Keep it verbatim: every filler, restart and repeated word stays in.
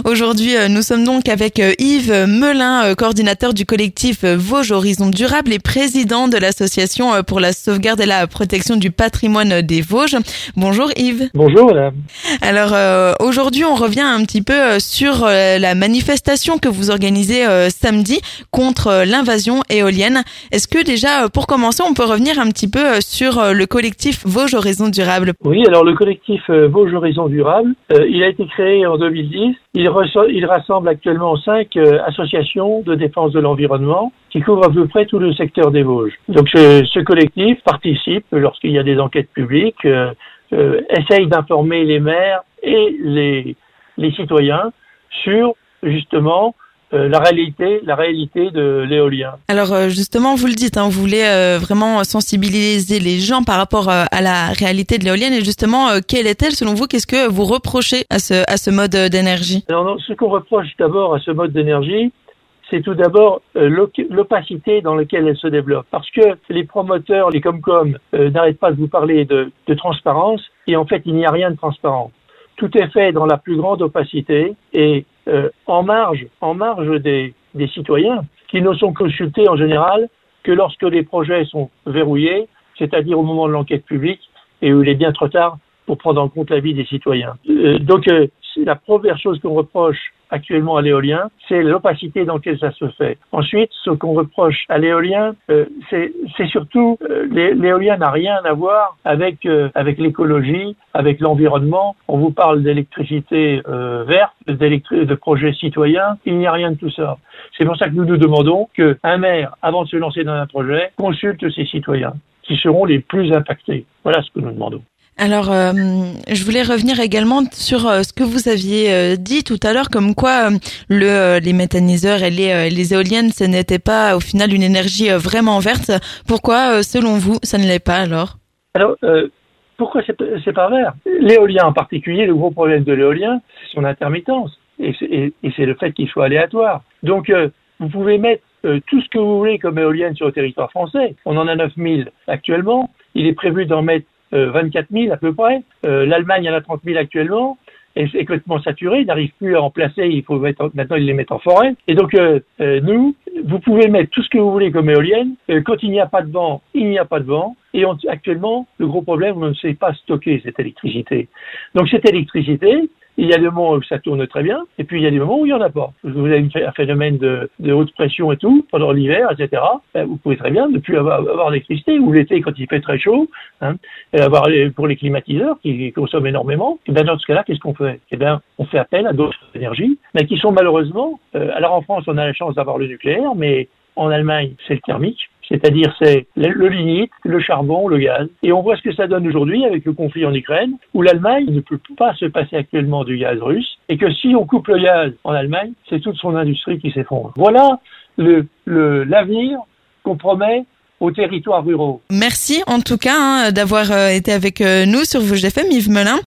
Aujourd'hui, nous sommes donc avec Yves Melin, coordinateur du collectif Vosges Horizons Durables et président de l'association pour la sauvegarde et la protection du patrimoine des Vosges. Bonjour Yves. Bonjour madame. Alors euh, aujourd'hui, on revient un petit peu sur euh, la manifestation que vous organisez euh, samedi contre euh, l'invasion éolienne. Est-ce que déjà, euh, pour commencer, on peut revenir un petit peu euh, sur euh, le collectif Vosges Horizons Durables? Oui, alors le collectif euh, Vosges Horizons Durables, euh, il a été créé en deux mille dix. Il, reço- il rassemble actuellement cinq euh, associations de défense de l'environnement qui couvrent à peu près tout le secteur des Vosges. Donc ce, ce collectif participe lorsqu'il y a des enquêtes publiques, euh, euh, essaye d'informer les maires et les, les citoyens sur justement Euh, la réalité, la réalité de l'éolien. Alors euh, justement, vous le dites, hein, vous voulez euh, vraiment sensibiliser les gens par rapport euh, à la réalité de l'éolienne. Et justement, euh, quelle est-elle selon vous? Qu'est-ce que vous reprochez à ce à ce mode d'énergie? Alors, non, ce qu'on reproche d'abord à ce mode d'énergie, c'est tout d'abord euh, l'opacité dans laquelle elle se développe. Parce que les promoteurs, les Comcom, euh, n'arrêtent pas de vous parler de, de transparence, et en fait, il n'y a rien de transparent. Tout est fait dans la plus grande opacité et euh, en marge, en marge des, des citoyens qui ne sont consultés en général que lorsque les projets sont verrouillés, c'est-à-dire au moment de l'enquête publique et où il est bien trop tard pour prendre en compte l'avis des citoyens. Euh, donc, euh, la première chose qu'on reproche actuellement à l'éolien, c'est l'opacité dans laquelle ça se fait. Ensuite, ce qu'on reproche à l'éolien, euh, c'est, c'est surtout euh, l'é- l'éolien n'a rien à voir avec euh, avec l'écologie, avec l'environnement. On vous parle d'électricité euh, verte, d'électri- de projets citoyens. Il n'y a rien de tout ça. C'est pour ça que nous nous demandons qu'un maire, avant de se lancer dans un projet, consulte ses citoyens, qui seront les plus impactés. Voilà ce que nous demandons. Alors, euh, je voulais revenir également sur euh, ce que vous aviez euh, dit tout à l'heure, comme quoi euh, le, euh, les méthaniseurs et les, euh, les éoliennes, ce n'était pas au final une énergie euh, vraiment verte. Pourquoi, euh, selon vous, ça ne l'est pas alors? Alors, euh, pourquoi c'est, c'est pas vert? L'éolien en particulier, le gros problème de l'éolien, c'est son intermittence. Et c'est, et, et c'est le fait qu'il soit aléatoire. Donc, euh, vous pouvez mettre euh, tout ce que vous voulez comme éolienne sur le territoire français. On en a neuf mille actuellement. Il est prévu d'en mettre Euh, vingt-quatre mille à peu près. Euh, L'Allemagne en a trente mille actuellement. Et c'est complètement saturé. Ils n'arrivent plus à remplacer. Il faut mettre en, maintenant ils les mettent en forêt. Et donc euh, euh, nous, vous pouvez mettre tout ce que vous voulez comme éolienne. Euh, quand il n'y a pas de vent, il n'y a pas de vent. Et on, actuellement, le gros problème, on ne sait pas stocker cette électricité. Donc cette électricité, il y a des moments où ça tourne très bien, et puis il y a des moments où il n'y en a pas. Vous avez un phénomène de, de haute pression et tout, pendant l'hiver, et cetera. Ben, vous pouvez très bien ne plus avoir, avoir d'électricité, ou l'été quand il fait très chaud, hein, et avoir les, pour les climatiseurs qui consomment énormément. Et bien dans ce cas-là, qu'est-ce qu'on fait? Eh bien, on fait appel à d'autres énergies, mais qui sont malheureusement, euh, alors en France, on a la chance d'avoir le nucléaire, mais en Allemagne, c'est le thermique. C'est-à-dire c'est le, le lignite, le charbon, le gaz. Et on voit ce que ça donne aujourd'hui avec le conflit en Ukraine, où l'Allemagne ne peut pas se passer actuellement du gaz russe, et que si on coupe le gaz en Allemagne, c'est toute son industrie qui s'effondre. Voilà le, le, l'avenir qu'on promet aux territoires ruraux. Merci en tout cas hein, d'avoir euh, été avec euh, nous sur Vosges F M, Yves Melin.